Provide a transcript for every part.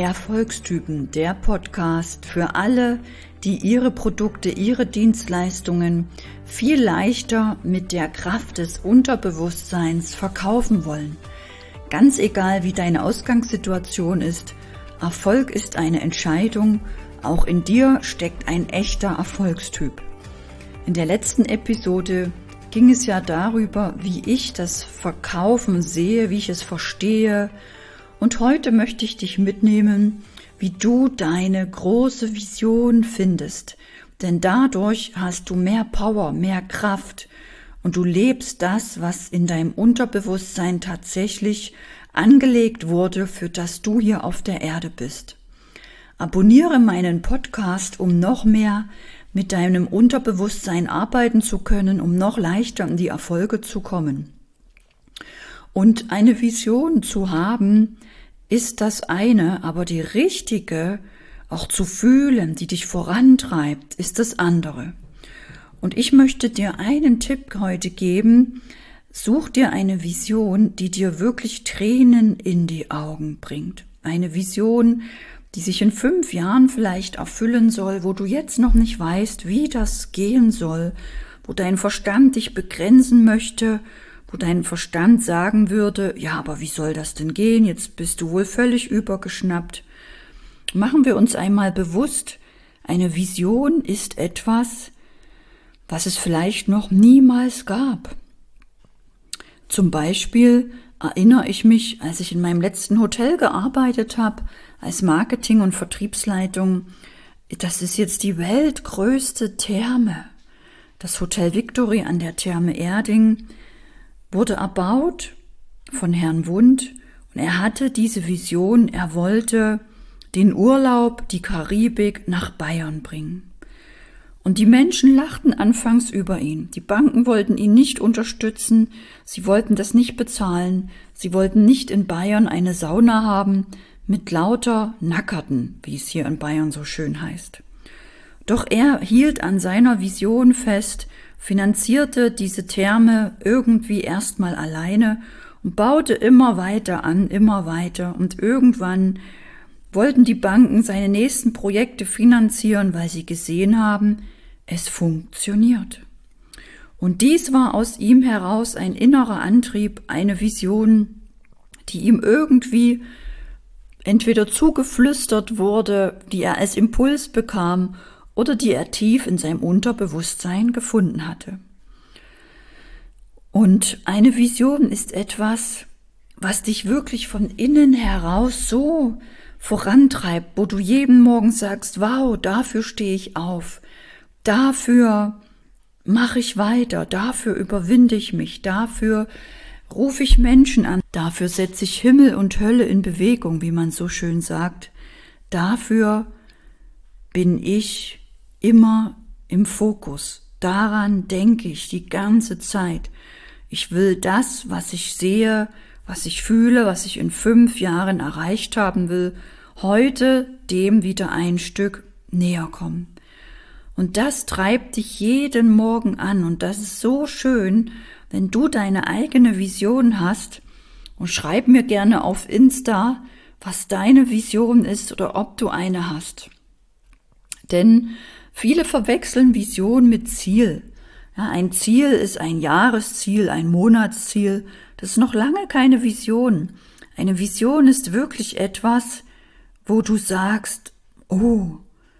Erfolgstypen, der Podcast für alle, die ihre Produkte, ihre Dienstleistungen viel leichter mit der Kraft des Unterbewusstseins verkaufen wollen. Ganz egal, wie deine Ausgangssituation ist, Erfolg ist eine Entscheidung, auch in dir steckt ein echter Erfolgstyp. In der letzten Episode ging es ja darüber, wie ich das Verkaufen sehe, wie ich es verstehe. Und heute möchte ich dich mitnehmen, wie du deine große Vision findest. Denn dadurch hast du mehr Power, mehr Kraft und du lebst das, was in deinem Unterbewusstsein tatsächlich angelegt wurde, für das du hier auf der Erde bist. Abonniere meinen Podcast, um noch mehr mit deinem Unterbewusstsein arbeiten zu können, um noch leichter in die Erfolge zu kommen. Und eine Vision zu haben, ist das eine, aber die richtige, auch zu fühlen, die dich vorantreibt, ist das andere. Und ich möchte dir einen Tipp heute geben: Such dir eine Vision, die dir wirklich Tränen in die Augen bringt. Eine Vision, die sich in 5 Jahren vielleicht erfüllen soll, wo du jetzt noch nicht weißt, wie das gehen soll, wo dein Verstand dich begrenzen möchte, wo dein Verstand sagen würde, ja, aber wie soll das denn gehen? Jetzt bist du wohl völlig übergeschnappt. Machen wir uns einmal bewusst, eine Vision ist etwas, was es vielleicht noch niemals gab. Zum Beispiel erinnere ich mich, als ich in meinem letzten Hotel gearbeitet habe, als Marketing- und Vertriebsleitung, das ist jetzt die weltgrößte Therme. Das Hotel Victory an der Therme Erding wurde erbaut von Herrn Wundt und er hatte diese Vision, er wollte den Urlaub, die Karibik nach Bayern bringen. Und die Menschen lachten anfangs über ihn. Die Banken wollten ihn nicht unterstützen, sie wollten das nicht bezahlen, sie wollten nicht in Bayern eine Sauna haben mit lauter Nackerten, wie es hier in Bayern so schön heißt. Doch er hielt an seiner Vision fest, finanzierte diese Therme irgendwie erstmal alleine und baute immer weiter an, immer weiter. Und irgendwann wollten die Banken seine nächsten Projekte finanzieren, weil sie gesehen haben, es funktioniert. Und dies war aus ihm heraus ein innerer Antrieb, eine Vision, die ihm irgendwie entweder zugeflüstert wurde, die er als Impuls bekam oder die er tief in seinem Unterbewusstsein gefunden hatte. Und eine Vision ist etwas, was dich wirklich von innen heraus so vorantreibt, wo du jeden Morgen sagst, wow, dafür stehe ich auf, dafür mache ich weiter, dafür überwinde ich mich, dafür rufe ich Menschen an, dafür setze ich Himmel und Hölle in Bewegung, wie man so schön sagt, dafür bin ich immer im Fokus. Daran denke ich die ganze Zeit. Ich will das, was ich sehe, was ich fühle, was ich in 5 Jahren erreicht haben will, heute dem wieder ein Stück näher kommen. Und das treibt dich jeden Morgen an. Und das ist so schön, wenn du deine eigene Vision hast. Und schreib mir gerne auf Insta, was deine Vision ist oder ob du eine hast. Denn viele verwechseln Vision mit Ziel. Ja, ein Ziel ist ein Jahresziel, ein Monatsziel. Das ist noch lange keine Vision. Eine Vision ist wirklich etwas, wo du sagst, oh,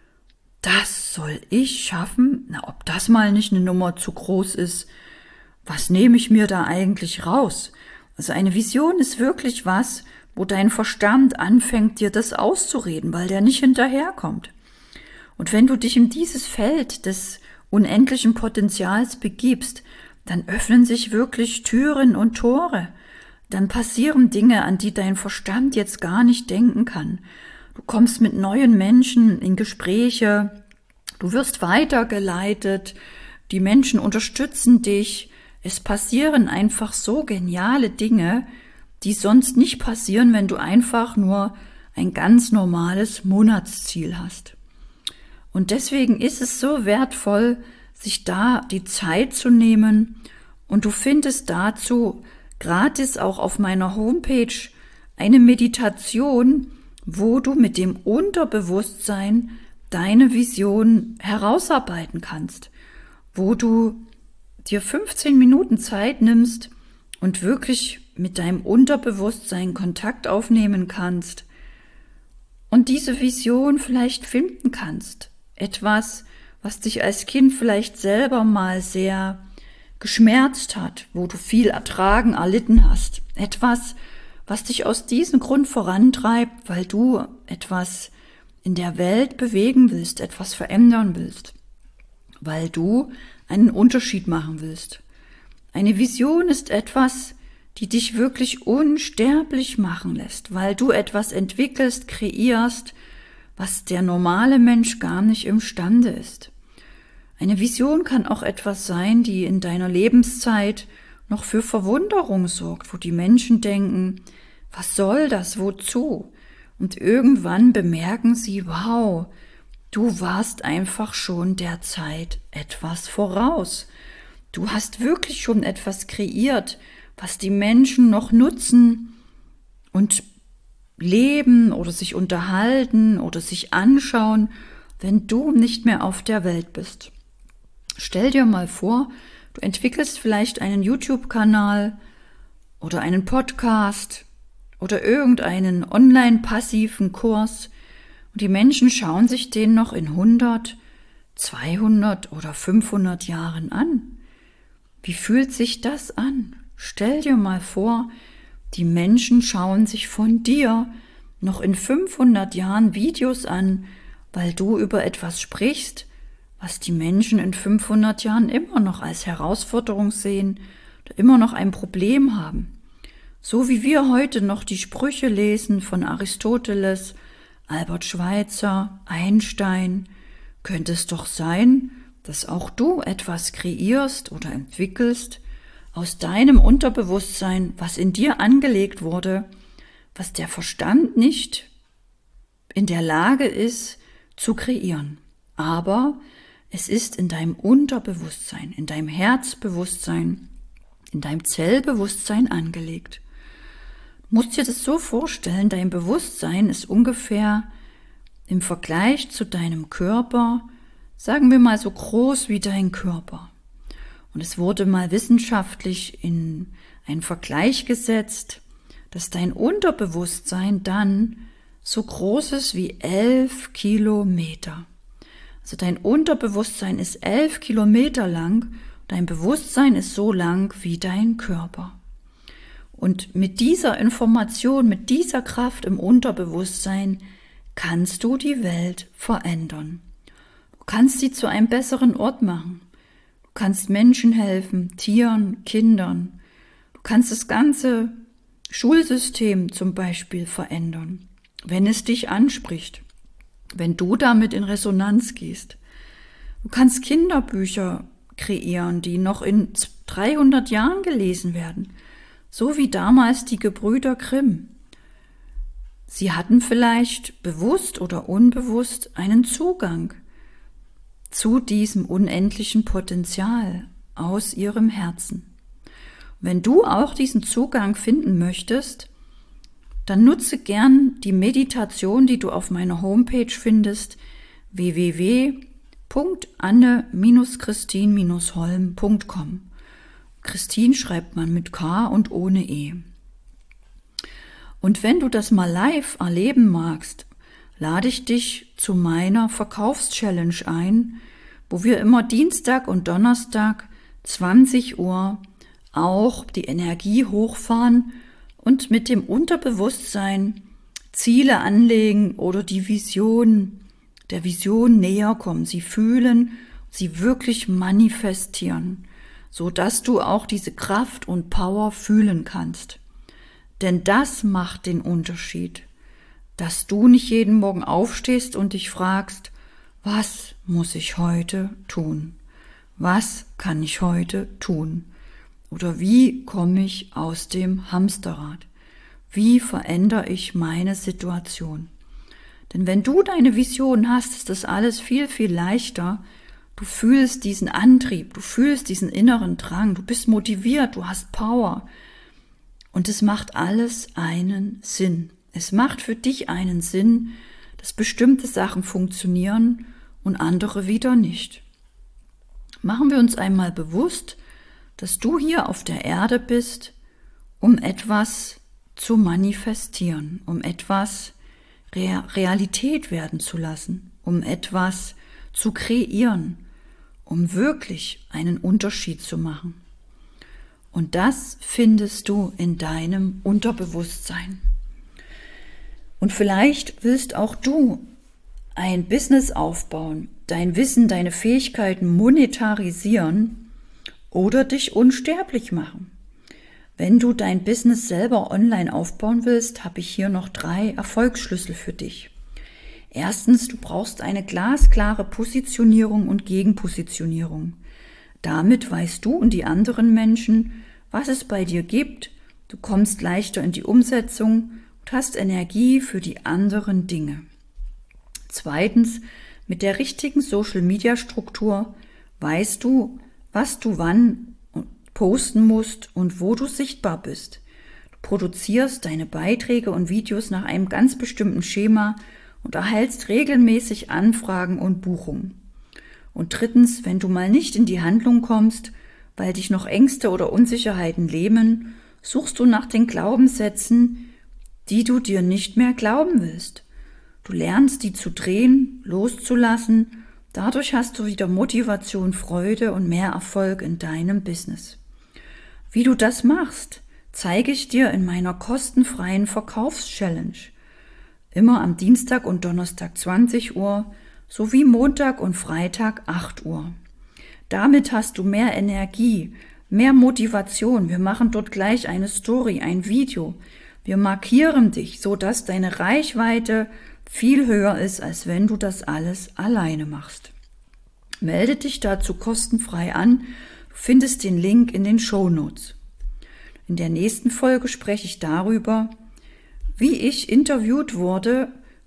das soll ich schaffen? Na, ob das mal nicht eine Nummer zu groß ist, was nehme ich mir da eigentlich raus? Also eine Vision ist wirklich was, wo dein Verstand anfängt, dir das auszureden, weil der nicht hinterherkommt. Und wenn du dich in dieses Feld des unendlichen Potenzials begibst, dann öffnen sich wirklich Türen und Tore. Dann passieren Dinge, an die dein Verstand jetzt gar nicht denken kann. Du kommst mit neuen Menschen in Gespräche, du wirst weitergeleitet, die Menschen unterstützen dich. Es passieren einfach so geniale Dinge, die sonst nicht passieren, wenn du einfach nur ein ganz normales Monatsziel hast. Und deswegen ist es so wertvoll, sich da die Zeit zu nehmen. Und du findest dazu gratis auch auf meiner Homepage eine Meditation, wo du mit dem Unterbewusstsein deine Vision herausarbeiten kannst, wo du dir 15 Minuten Zeit nimmst und wirklich mit deinem Unterbewusstsein Kontakt aufnehmen kannst und diese Vision vielleicht finden kannst. Etwas, was dich als Kind vielleicht selber mal sehr geschmerzt hat, wo du viel erlitten hast. Etwas, was dich aus diesem Grund vorantreibt, weil du etwas in der Welt bewegen willst, etwas verändern willst, weil du einen Unterschied machen willst. Eine Vision ist etwas, die dich wirklich unsterblich machen lässt, weil du etwas entwickelst, kreierst, was der normale Mensch gar nicht imstande ist. Eine Vision kann auch etwas sein, die in deiner Lebenszeit noch für Verwunderung sorgt, wo die Menschen denken, was soll das, wozu? Und irgendwann bemerken sie, wow, du warst einfach schon der Zeit etwas voraus. Du hast wirklich schon etwas kreiert, was die Menschen noch nutzen und leben oder sich unterhalten oder sich anschauen, wenn du nicht mehr auf der Welt bist. Stell dir mal vor, du entwickelst vielleicht einen YouTube-Kanal oder einen Podcast oder irgendeinen online-passiven Kurs und die Menschen schauen sich den noch in 100, 200 oder 500 Jahren an. Wie fühlt sich das an? Stell dir mal vor, die Menschen schauen sich von dir noch in 500 Jahren Videos an, weil du über etwas sprichst, was die Menschen in 500 Jahren immer noch als Herausforderung sehen oder immer noch ein Problem haben. So wie wir heute noch die Sprüche lesen von Aristoteles, Albert Schweitzer, Einstein, könnte es doch sein, dass auch du etwas kreierst oder entwickelst aus deinem Unterbewusstsein, was in dir angelegt wurde, was der Verstand nicht in der Lage ist zu kreieren. Aber es ist in deinem Unterbewusstsein, in deinem Herzbewusstsein, in deinem Zellbewusstsein angelegt. Du musst dir das so vorstellen, dein Bewusstsein ist ungefähr im Vergleich zu deinem Körper, sagen wir mal so groß wie dein Körper. Und es wurde mal wissenschaftlich in einen Vergleich gesetzt, dass dein Unterbewusstsein dann so groß ist wie 11 Kilometer. Also dein Unterbewusstsein ist 11 Kilometer lang, dein Bewusstsein ist so lang wie dein Körper. Und mit dieser Information, mit dieser Kraft im Unterbewusstsein kannst du die Welt verändern. Du kannst sie zu einem besseren Ort machen. Du kannst Menschen helfen, Tieren, Kindern. Du kannst das ganze Schulsystem zum Beispiel verändern, wenn es dich anspricht, wenn du damit in Resonanz gehst. Du kannst Kinderbücher kreieren, die noch in 300 Jahren gelesen werden, so wie damals die Gebrüder Grimm. Sie hatten vielleicht bewusst oder unbewusst einen Zugang zu diesem unendlichen Potenzial aus ihrem Herzen. Wenn du auch diesen Zugang finden möchtest, dann nutze gern die Meditation, die du auf meiner Homepage findest, www.anne-christin-holm.com. Christine schreibt man mit K und ohne E. Und wenn du das mal live erleben magst, lade ich dich zu meiner Verkaufschallenge ein, wo wir immer Dienstag und Donnerstag 20 Uhr auch die Energie hochfahren und mit dem Unterbewusstsein Ziele anlegen oder die Vision, der Vision näher kommen, sie fühlen, sie wirklich manifestieren, so dass du auch diese Kraft und Power fühlen kannst. Denn das macht den Unterschied, dass du nicht jeden Morgen aufstehst und dich fragst, was muss ich heute tun? Was kann ich heute tun? Oder wie komme ich aus dem Hamsterrad? Wie verändere ich meine Situation? Denn wenn du deine Vision hast, ist das alles viel, viel leichter. Du fühlst diesen Antrieb, du fühlst diesen inneren Drang, du bist motiviert, du hast Power. Und es macht alles einen Sinn. Es macht für dich einen Sinn, dass bestimmte Sachen funktionieren und andere wieder nicht. Machen wir uns einmal bewusst, dass du hier auf der Erde bist, um etwas zu manifestieren, um etwas Realität werden zu lassen, um etwas zu kreieren, um wirklich einen Unterschied zu machen. Und das findest du in deinem Unterbewusstsein. Und vielleicht willst auch du ein Business aufbauen, dein Wissen, deine Fähigkeiten monetarisieren oder dich unsterblich machen. Wenn du dein Business selber online aufbauen willst, habe ich hier noch 3 Erfolgsschlüssel für dich. Erstens, du brauchst eine glasklare Positionierung und Gegenpositionierung. Damit weißt du und die anderen Menschen, was es bei dir gibt. Du kommst leichter in die Umsetzung und hast Energie für die anderen Dinge. Zweitens, mit der richtigen Social-Media-Struktur weißt du, was du wann posten musst und wo du sichtbar bist. Du produzierst deine Beiträge und Videos nach einem ganz bestimmten Schema und erhältst regelmäßig Anfragen und Buchungen. Und drittens, wenn du mal nicht in die Handlung kommst, weil dich noch Ängste oder Unsicherheiten lähmen, suchst du nach den Glaubenssätzen, die du dir nicht mehr glauben willst. Du lernst, die zu drehen, loszulassen. Dadurch hast du wieder Motivation, Freude und mehr Erfolg in deinem Business. Wie du das machst, zeige ich dir in meiner kostenfreien Verkaufschallenge. Immer am Dienstag und Donnerstag 20 Uhr sowie Montag und Freitag 8 Uhr. Damit hast du mehr Energie, mehr Motivation. Wir machen dort gleich eine Story, ein Video. Wir markieren dich, sodass deine Reichweite viel höher ist, als wenn du das alles alleine machst. Melde dich dazu kostenfrei an. Du findest den Link in den Shownotes. In der nächsten Folge spreche ich darüber, wie ich interviewt wurde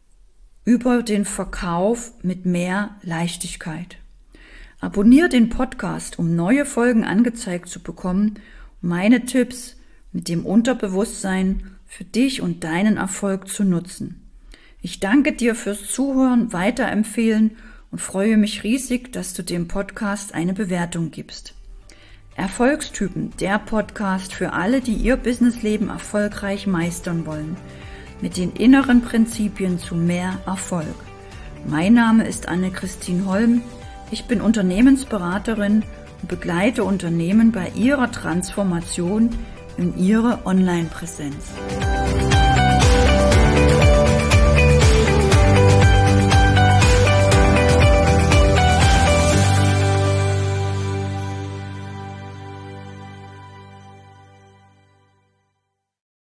über den Verkauf mit mehr Leichtigkeit. Abonniere den Podcast, um neue Folgen angezeigt zu bekommen, um meine Tipps mit dem Unterbewusstsein für dich und deinen Erfolg zu nutzen. Ich danke dir fürs Zuhören, weiterempfehlen und freue mich riesig, dass du dem Podcast eine Bewertung gibst. Erfolgstypen, der Podcast für alle, die ihr Businessleben erfolgreich meistern wollen, mit den inneren Prinzipien zu mehr Erfolg. Mein Name ist Anne-Christine Holm, ich bin Unternehmensberaterin und begleite Unternehmen bei ihrer Transformation in ihre Online-Präsenz.